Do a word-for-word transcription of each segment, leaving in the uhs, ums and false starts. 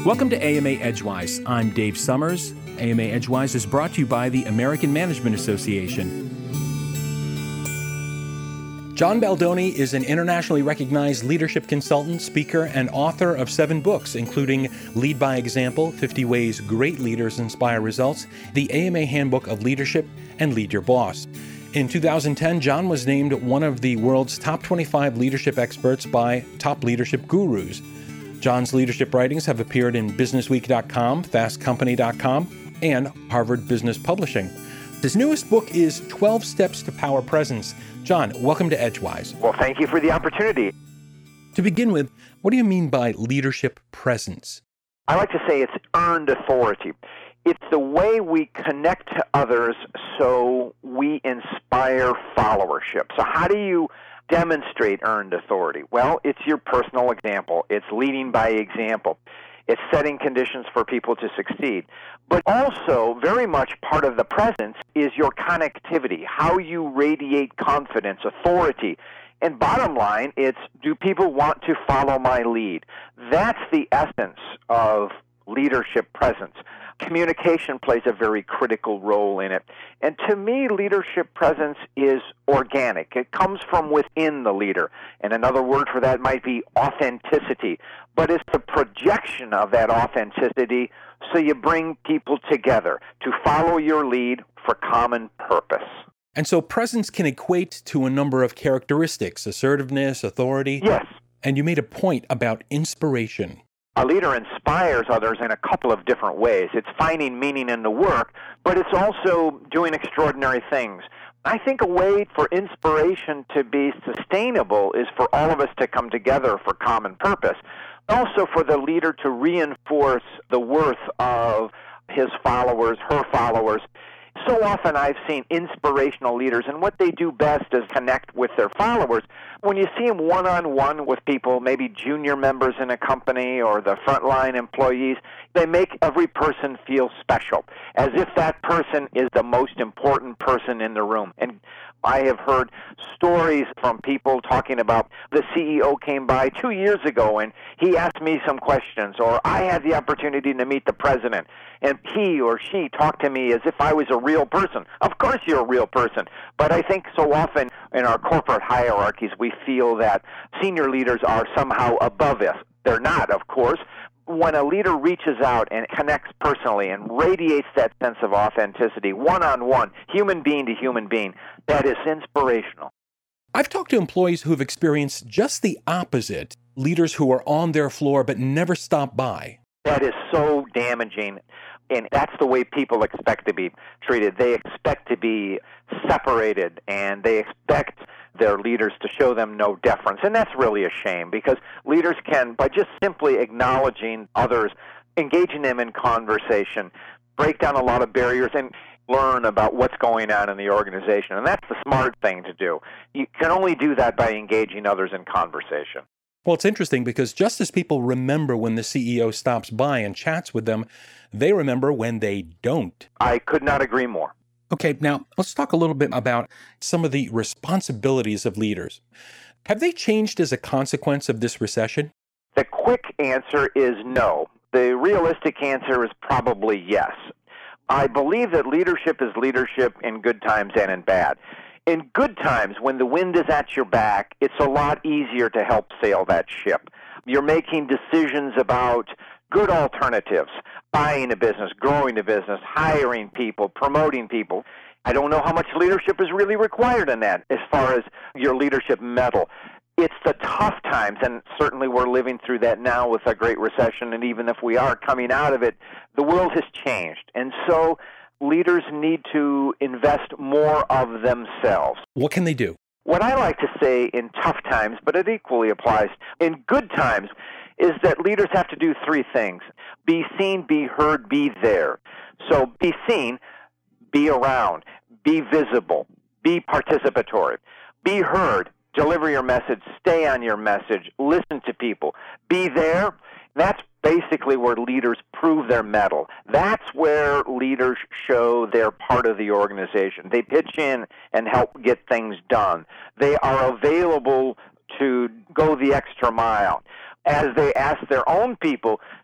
Welcome to A M A Edgewise. I'm Dave Summers. A M A Edgewise is brought to you by the American Management Association. John Baldoni is an internationally recognized leadership consultant, speaker, and author of seven books, including Lead by Example, fifty Ways Great Leaders Inspire Results, the A M A Handbook of Leadership, and Lead Your Boss. In two thousand ten, John was named one of the world's top twenty-five leadership experts by Top Leadership Gurus. John's leadership writings have appeared in business week dot com, fast company dot com, and Harvard Business Publishing. His newest book is twelve Steps to Power Presence. John, welcome to Edgewise. Well, thank you for the opportunity. To begin with, what do you mean by leadership presence? I like to say it's earned authority. It's the way we connect to others so we inspire followership. So how do you demonstrate earned authority? Well, it's your personal example. It's leading by example. It's setting conditions for people to succeed. But also, very much part of the presence is your connectivity, how you radiate confidence, authority. And bottom line, it's, do people want to follow my lead? That's the essence of leadership presence. Communication plays a very critical role in it. And to me, leadership presence is organic. It comes from within the leader. And another word for that might be authenticity. But it's the projection of that authenticity so you bring people together to follow your lead for common purpose. And so presence can equate to a number of characteristics, assertiveness, authority. Yes. And you made a point about inspiration. A leader inspires others in a couple of different ways. It's finding meaning in the work, but it's also doing extraordinary things. I think a way for inspiration to be sustainable is for all of us to come together for common purpose. Also for the leader to reinforce the worth of his followers, her followers. So often I've seen inspirational leaders, and what they do best is connect with their followers. When you see them one-on-one with people, maybe junior members in a company or the frontline employees, they make every person feel special, as if that person is the most important person in the room. And I have heard stories from people talking about the C E O came by two years ago and he asked me some questions, or I had the opportunity to meet the president, and he or she talked to me as if I was a real person. Of course you're a real person, but I think so often in our corporate hierarchies we feel that senior leaders are somehow above us. They're not, of course. When a leader reaches out and connects personally and radiates that sense of authenticity, one-on-one, human being to human being, that is inspirational. I've talked to employees who've experienced just the opposite, leaders who are on their floor but never stop by. That is so damaging, and that's the way people expect to be treated. They expect to be separated, and they expect their leaders to show them no deference. And that's really a shame, because leaders can, by just simply acknowledging others, engaging them in conversation, break down a lot of barriers and learn about what's going on in the organization. And that's the smart thing to do. You can only do that by engaging others in conversation. Well, it's interesting because just as people remember when the C E O stops by and chats with them, they remember when they don't. I could not agree more. Okay, now let's talk a little bit about some of the responsibilities of leaders. Have they changed as a consequence of this recession? The quick answer is no. The realistic answer is probably yes. I believe that leadership is leadership in good times and in bad. In good times, when the wind is at your back, it's a lot easier to help sail that ship. You're making decisions about good alternatives, buying a business, growing a business, hiring people, promoting people. I don't know how much leadership is really required in that as far as your leadership mettle. It's the tough times, and certainly we're living through that now with a great recession, and even if we are coming out of it, the world has changed. And so leaders need to invest more of themselves. What can they do? What I like to say in tough times, but it equally applies in good times, is that leaders have to do three things. Be seen, be heard, be there. So be seen, be around, be visible, be participatory. Be heard, deliver your message, stay on your message, listen to people. Be there. That's basically where leaders prove their mettle. That's where leaders show they're part of the organization. They pitch in and help get things done. They are available to go the extra mile. As they ask their own people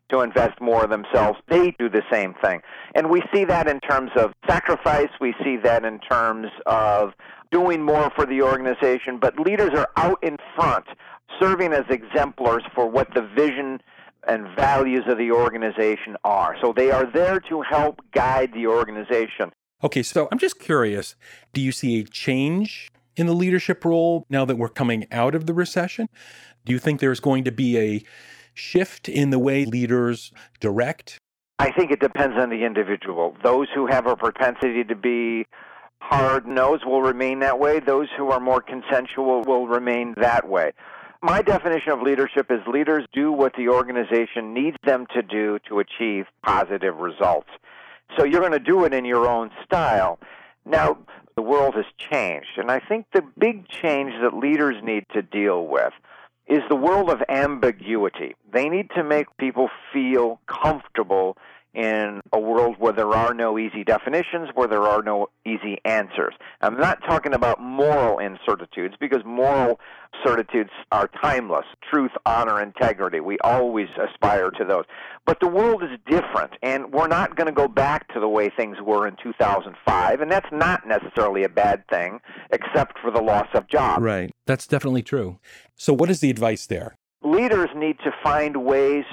to invest more themselves, they do the same thing. And we see that in terms of sacrifice. We see that in terms of doing more for the organization. But leaders are out in front, serving as exemplars for what the vision and values of the organization are. So they are there to help guide the organization. Okay, so I'm just curious, do you see a change in the leadership role now that we're coming out of the recession? Do you think there's going to be a shift in the way leaders direct? I think it depends on the individual. Those who have a propensity to be hard-nosed will remain that way. Those who are more consensual will remain that way. My definition of leadership is leaders do what the organization needs them to do to achieve positive results. So you're going to do it in your own style. Now, the world has changed, and I think the big change that leaders need to deal with is the world of ambiguity. They need to make people feel comfortable in a world where there are no easy definitions, where there are no easy answers. I'm not talking about moral incertitudes, because moral certitudes are timeless. Truth, honor, integrity. We always aspire to those. But the world is different, and we're not going to go back to the way things were in two thousand five, and that's not necessarily a bad thing, except for the loss of jobs. Right. That's definitely true. So what is the advice there? Leaders need to find ways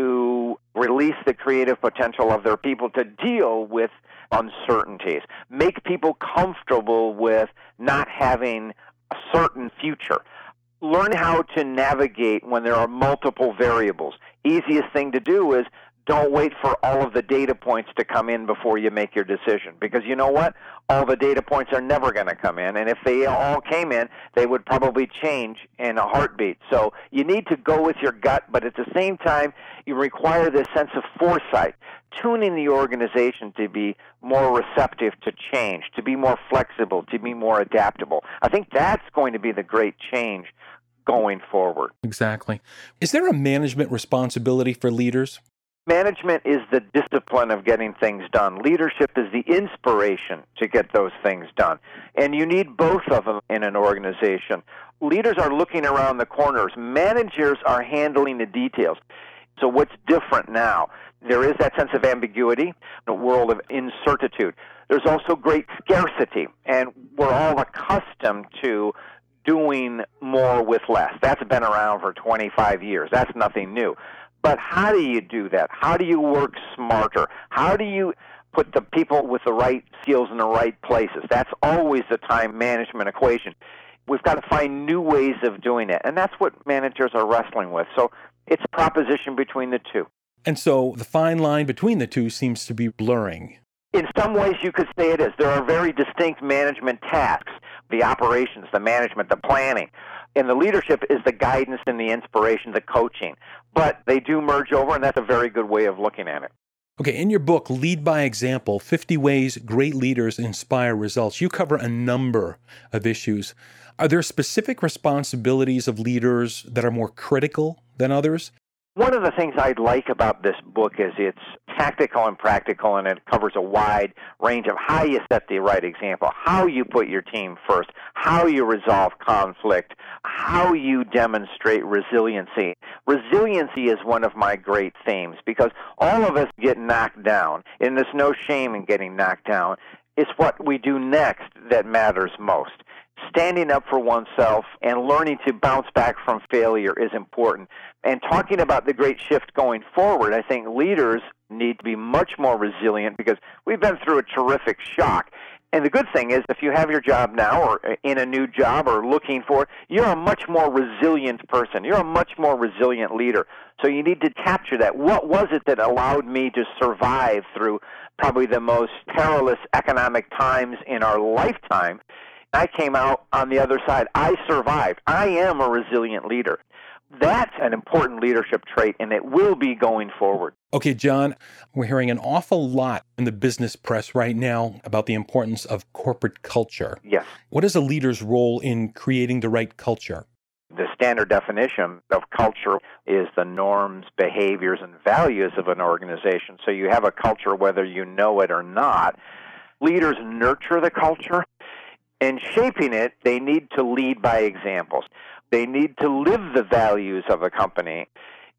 to release the creative potential of their people to deal with uncertainties, make people comfortable with not having a certain future. Learn how to navigate when there are multiple variables. Easiest thing to do is don't wait for all of the data points to come in before you make your decision. Because you know what? All the data points are never going to come in. And if they all came in, they would probably change in a heartbeat. So you need to go with your gut, but at the same time, you require this sense of foresight, tuning the organization to be more receptive to change, to be more flexible, to be more adaptable. I think that's going to be the great change going forward. Exactly. Is there a management responsibility for leaders? Management is the discipline of getting things done. Leadership is the inspiration to get those things done. And you need both of them in an organization. Leaders are looking around the corners. Managers are handling the details. So what's different now? There is that sense of ambiguity, a world of incertitude. There's also great scarcity, and we're all accustomed to doing more with less. That's been around for twenty-five years. That's nothing new. But how do you do that? How do you work smarter? How do you put the people with the right skills in the right places? That's always the time management equation. We've got to find new ways of doing it, and that's what managers are wrestling with. So it's a proposition between the two. And so the fine line between the two seems to be blurring. In some ways, you could say it is. There are very distinct management tasks, the operations, the management, the planning. And the leadership is the guidance and the inspiration, the coaching. But they do merge over, and that's a very good way of looking at it. Okay, in your book, Lead by Example, fifty Ways Great Leaders Inspire Results, you cover a number of issues. Are there specific responsibilities of leaders that are more critical than others? One of the things I like about this book is it's tactical and practical, and it covers a wide range of how you set the right example, how you put your team first, how you resolve conflict, how you demonstrate resiliency. Resiliency is one of my great themes because all of us get knocked down, and there's no shame in getting knocked down. It's what we do next that matters most. Standing up for oneself and learning to bounce back from failure is important. And talking about the great shift going forward, I think leaders need to be much more resilient because we've been through a terrific shock. And the good thing is if you have your job now or in a new job or looking for it, you're a much more resilient person. You're a much more resilient leader. So you need to capture that. What was it that allowed me to survive through probably the most perilous economic times in our lifetime? I came out on the other side. I survived. I am a resilient leader. That's an important leadership trait, and it will be going forward. Okay, John, we're hearing an awful lot in the business press right now about the importance of corporate culture. Yes. What is a leader's role in creating the right culture? The standard definition of culture is the norms, behaviors, and values of an organization. So you have a culture whether you know it or not. Leaders nurture the culture. In shaping it, they need to lead by examples. They need to live the values of a company.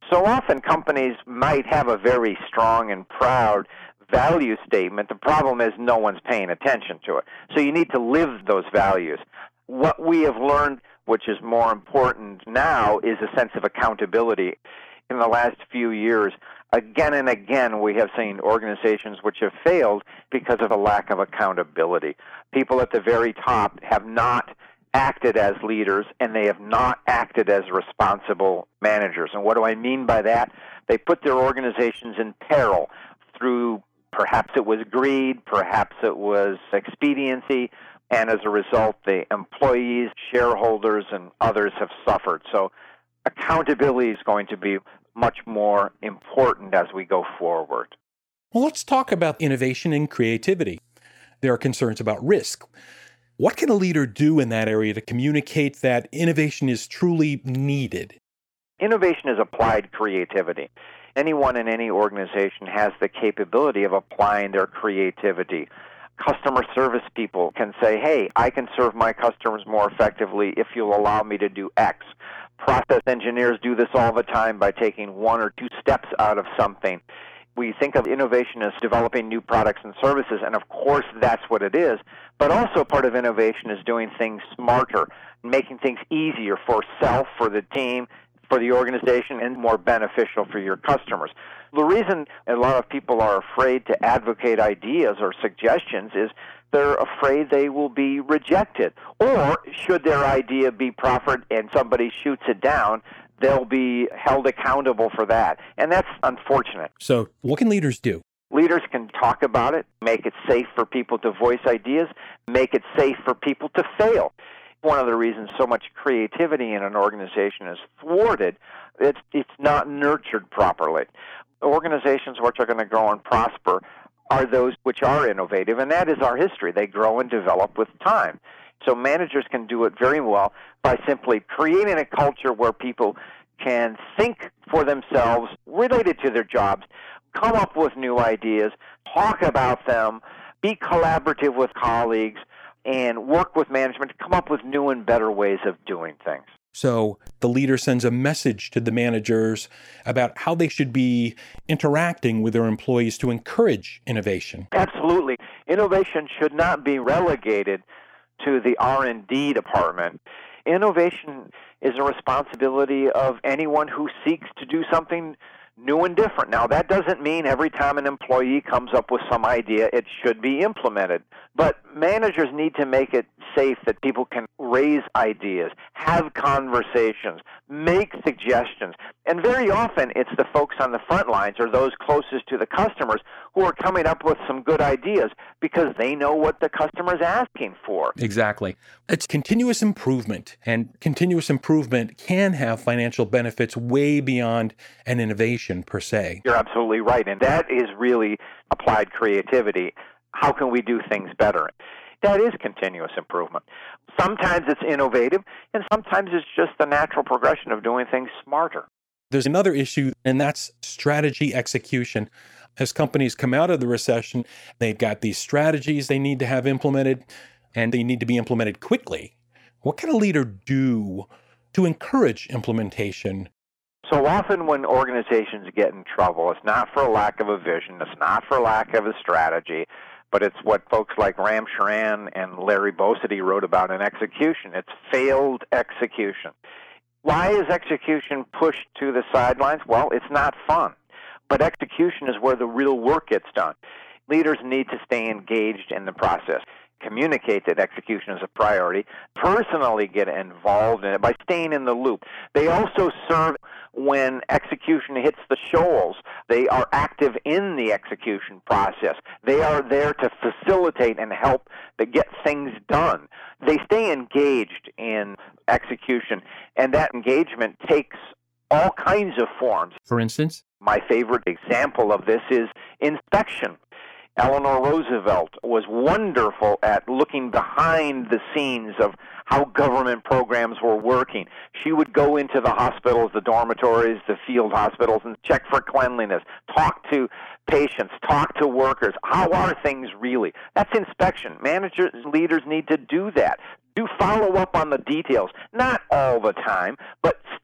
So often companies might have a very strong and proud value statement. The problem is no one's paying attention to it. So you need to live those values. What we have learned, which is more important now, is a sense of accountability. In the last few years, again and again, we have seen organizations which have failed because of a lack of accountability. People at the very top have not acted as leaders, and they have not acted as responsible managers. And what do I mean by that? They put their organizations in peril through perhaps it was greed, perhaps it was expediency, and as a result, the employees, shareholders, and others have suffered. So accountability is going to be much more important as we go forward. Well, let's talk about innovation and creativity. There are concerns about risk. What can a leader do in that area to communicate that innovation is truly needed? Innovation is applied creativity. Anyone in any organization has the capability of applying their creativity. Customer service people can say, hey, I can serve my customers more effectively if you'll allow me to do X. Process engineers do this all the time by taking one or two steps out of something. We think of innovation as developing new products and services, and of course that's what it is, but also part of innovation is doing things smarter, making things easier for self, for the team, for the organization, and more beneficial for your customers. The reason a lot of people are afraid to advocate ideas or suggestions is they're afraid they will be rejected. Or should their idea be proffered and somebody shoots it down, they'll be held accountable for that. And that's unfortunate. So what can leaders do? Leaders can talk about it, make it safe for people to voice ideas, make it safe for people to fail. One of the reasons so much creativity in an organization is thwarted, it's, it's not nurtured properly. Organizations which are going to grow and prosper are those which are innovative, and that is our history. They grow and develop with time. So managers can do it very well by simply creating a culture where people can think for themselves related to their jobs, come up with new ideas, talk about them, be collaborative with colleagues, and work with management to come up with new and better ways of doing things. So the leader sends a message to the managers about how they should be interacting with their employees to encourage innovation. Absolutely. Innovation should not be relegated to the R and D department. Innovation is a responsibility of anyone who seeks to do something new and different. Now, that doesn't mean every time an employee comes up with some idea, it should be implemented. But managers need to make it safe that people can raise ideas, have conversations, make suggestions. And very often, it's the folks on the front lines or those closest to the customers who are coming up with some good ideas because they know what the customer is asking for. Exactly. It's continuous improvement, and continuous improvement can have financial benefits way beyond an innovation per se. You're absolutely right, and that is really applied creativity. How can we do things better? That is continuous improvement. Sometimes it's innovative, and sometimes it's just the natural progression of doing things smarter. There's another issue, and that's strategy execution. As companies come out of the recession, they've got these strategies they need to have implemented, and they need to be implemented quickly. What can a leader do to encourage implementation? So often when organizations get in trouble, it's not for a lack of a vision, it's not for lack of a strategy, but it's what folks like Ram Charan and Larry Bossidy wrote about in execution. It's failed execution. Why is execution pushed to the sidelines? Well, it's not fun, but execution is where the real work gets done. Leaders need to stay engaged in the process, communicate that execution is a priority, personally get involved in it by staying in the loop. They also serve when execution hits the shoals. They are active in the execution process. They are there to facilitate and help to get things done. They stay engaged in execution, and that engagement takes all kinds of forms. For instance? My favorite example of this is inspection. Eleanor Roosevelt was wonderful at looking behind the scenes of how government programs were working. She would go into the hospitals, the dormitories, the field hospitals, and check for cleanliness, talk to patients, talk to workers. How are things really? That's inspection. Managers, leaders need to do that. Do follow up on the details. Not all the time, but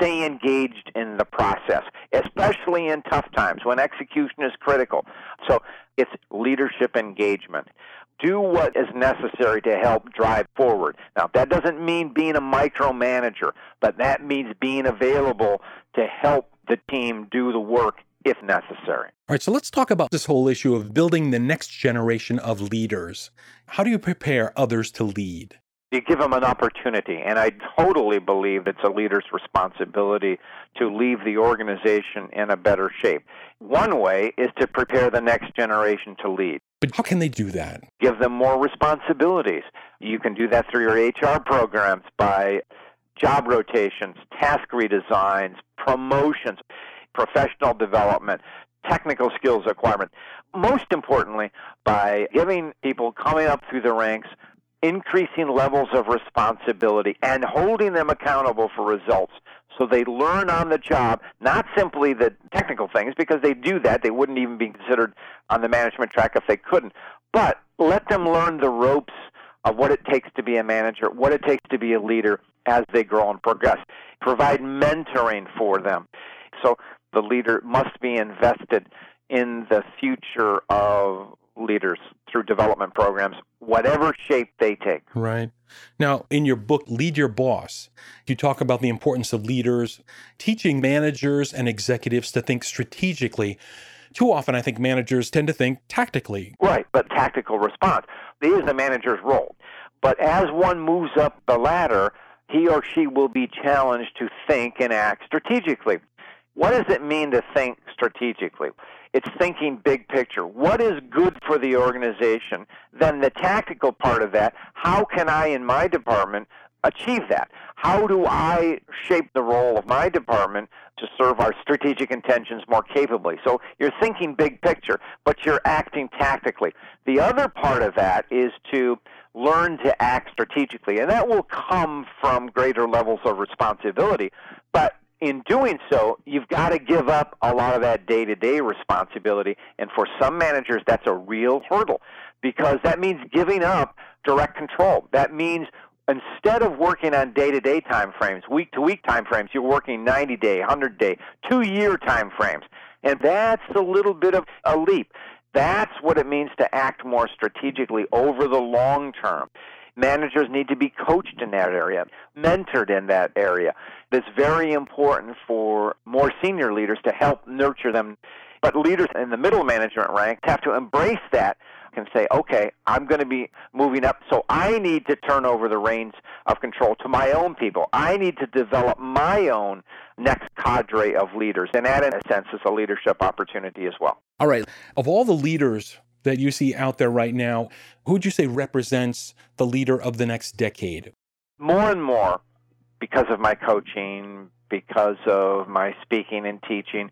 stay engaged in the process, especially in tough times when execution is critical. So it's leadership engagement. Do what is necessary to help drive forward. Now, that doesn't mean being a micromanager, but that means being available to help the team do the work if necessary. All right, so let's talk about this whole issue of building the next generation of leaders. How do you prepare others to lead? You give them an opportunity, and I totally believe it's a leader's responsibility to leave the organization in a better shape. One way is to prepare the next generation to lead. But how can they do that? Give them more responsibilities. You can do that through your H R programs by job rotations, task redesigns, promotions, professional development, technical skills acquirement. Most importantly, by giving people coming up through the ranks increasing levels of responsibility and holding them accountable for results so they learn on the job, not simply the technical things, because they do that. They wouldn't even be considered on the management track if they couldn't. But let them learn the ropes of what it takes to be a manager, what it takes to be a leader as they grow and progress. Provide mentoring for them. So the leader must be invested in the future of leaders through development programs, whatever shape they take. Right. Now, in your book, Lead Your Boss, you talk about the importance of leaders, teaching managers and executives to think strategically. Too often, I think managers tend to think tactically. Right, but tactical response is the manager's role. But as one moves up the ladder, he or she will be challenged to think and act strategically. What does it mean to think strategically? It's thinking big picture. What is good for the organization? Then the tactical part of that, how can I in my department achieve that? How do I shape the role of my department to serve our strategic intentions more capably? So you're thinking big picture, but you're acting tactically. The other part of that is to learn to act strategically, and that will come from greater levels of responsibility. But in doing so, you've got to give up a lot of that day-to-day responsibility. And for some managers, that's a real hurdle because that means giving up direct control. That means instead of working on day-to-day time frames, week-to-week time frames, you're working ninety-day, one hundred-day, two-year time frames. And that's a little bit of a leap. That's what it means to act more strategically over the long term. Managers need to be coached in that area, mentored in that area. It's very important for more senior leaders to help nurture them. But leaders in the middle management rank have to embrace that and say, okay, I'm going to be moving up, so I need to turn over the reins of control to my own people. I need to develop my own next cadre of leaders. And that, in a sense, is a leadership opportunity as well. All right. Of all the leaders that you see out there right now, who would you say represents the leader of the next decade? More and more, because of my coaching, because of my speaking and teaching,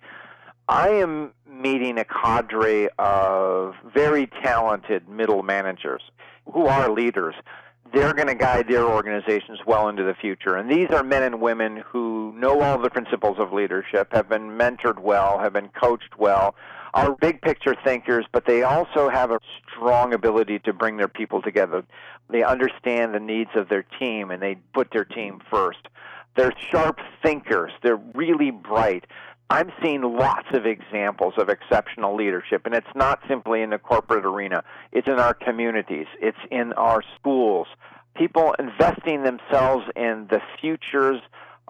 I am meeting a cadre of very talented middle managers who are leaders. They're going to guide their organizations well into the future. And these are men and women who know all the principles of leadership, have been mentored well, have been coached well, are big picture thinkers, but they also have a strong ability to bring their people together. They understand the needs of their team, and they put their team first. They're sharp thinkers. They're really bright. I'm seeing lots of examples of exceptional leadership, and it's not simply in the corporate arena. It's in our communities. It's in our schools. People investing themselves in the futures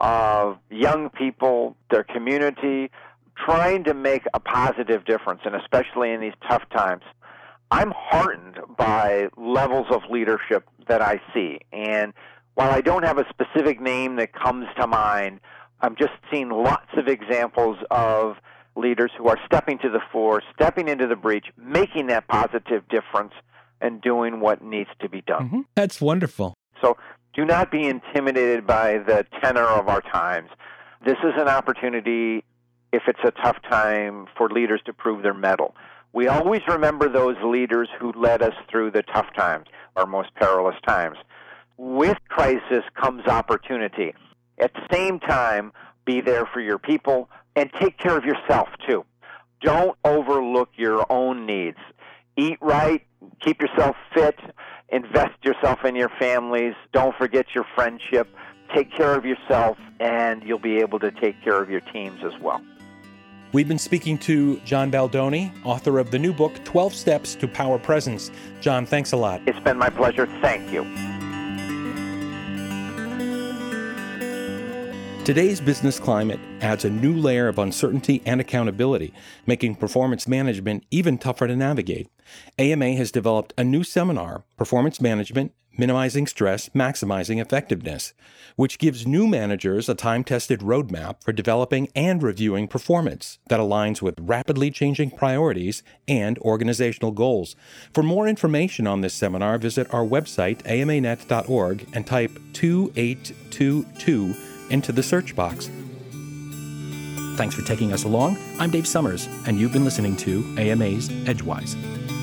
of young people, their community, trying to make a positive difference, and especially in these tough times. I'm heartened by levels of leadership that I see. And while I don't have a specific name that comes to mind, I'm just seeing lots of examples of leaders who are stepping to the fore, stepping into the breach, making that positive difference, and doing what needs to be done. Mm-hmm. That's wonderful. So do not be intimidated by the tenor of our times. This is an opportunity, if it's a tough time, for leaders to prove their mettle. We always remember those leaders who led us through the tough times, our most perilous times. With crisis comes opportunity. At the same time, be there for your people and take care of yourself, too. Don't overlook your own needs. Eat right, keep yourself fit, invest yourself in your families. Don't forget your friendship. take care of yourself, and you'll be able to take care of your teams as well. We've been speaking to John Baldoni, author of the new book, twelve Steps to Power Presence. John, thanks a lot. It's been my pleasure. Thank you. Today's business climate adds a new layer of uncertainty and accountability, making performance management even tougher to navigate. A M A has developed a new seminar, Performance Management, Minimizing Stress, Maximizing Effectiveness, which gives new managers a time-tested roadmap for developing and reviewing performance that aligns with rapidly changing priorities and organizational goals. For more information on this seminar, visit our website, a m a net dot org, and type two eight two two into the search box. Thanks for taking us along. I'm Dave Summers, and you've been listening to A M A's Edgewise.